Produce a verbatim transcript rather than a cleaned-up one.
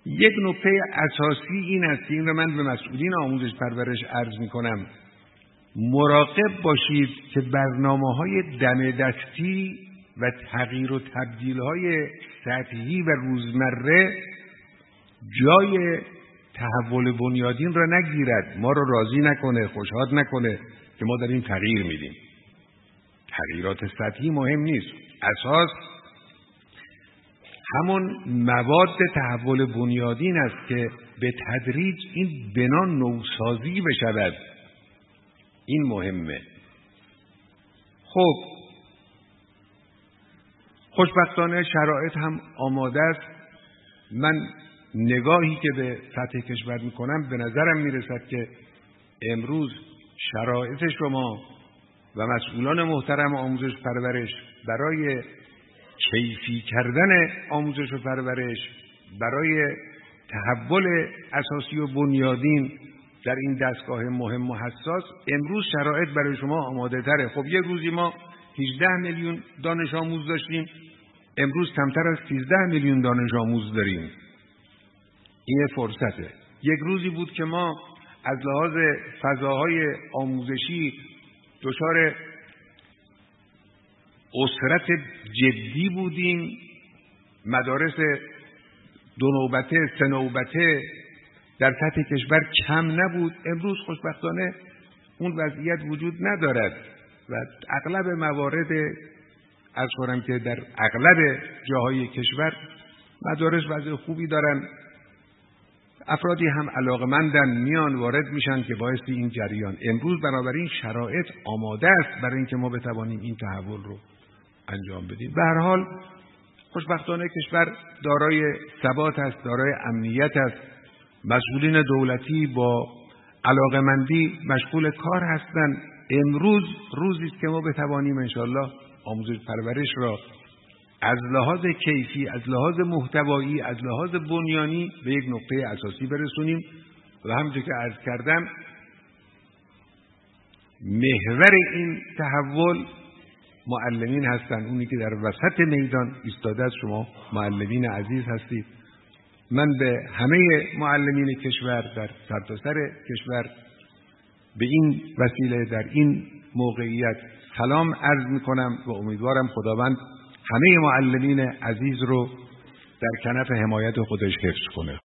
یک نکته اساسی این است که این رو من به مسئولین آموزش پرورش عرض میکنم، مراقب باشید که برنامه‌های دم دستی و تغییر و تبدیل‌های سطحی و روزمره جای تحول بنیادین را نگیرد، ما رو راضی نکنه، خوشحال نکنه که ما داریم تغییر میدیم. تغییرات سطحی مهم نیست، اساس همون مواد تحول بنیادین است که به تدریج این بنا نوسازی بشود. این مهمه. خب خوشبختانه شرایط هم آماده است. من نگاهی که به سطح کشور میکنم به نظرم میرسد که امروز شرایط شما و مسئولان محترم آموزش پرورش برای کیفی کردن آموزش و پرورش، برای تحول اساسی و بنیادین در این دستگاه مهم و حساس، امروز شرایط برای شما آماده تره. خب یک روزی ما هجده میلیون دانش آموز داشتیم، امروز کمتر از سیزده میلیون دانش آموز داریم. این فرصته. یک روزی بود که ما از لحاظ فضاهای آموزشی دچار اسرت جدی بودیم، مدارس دو نوبته سه نوبته در سطح کشور کم نبود. امروز خوشبختانه اون وضعیت وجود ندارد و اغلب موارد از کنم که در اغلب جاهای کشور مدارس وضع خوبی دارن، افرادی هم علاقمندن میان وارد میشن که باعث این جریان. امروز بنابراین شرایط آماده است برای اینکه ما بتوانیم این تحول رو انجام بدیم. به هر حال خوشبختانه کشور دارای ثبات است، دارای امنیت است. مسئولین دولتی با علاقمندی مشغول کار هستند. امروز روزی است که ما بتوانیم انشالله آموزش پرورش را از لحاظ کیفی، از لحاظ محتوایی، از لحاظ بنیانی به یک نقطه اساسی برسونیم و همونطور که عرض کردم محور این تحول معلمین هستند. اونی که در وسط میدان ایستاده است، شما معلمین عزیز هستید. من به همه معلمین کشور در سرتاسر کشور به این وسیله در این موقعیت سلام عرض میکنم و امیدوارم خداوند همه معلمین عزیز رو در کنف حمایت خودش حفظ کنه.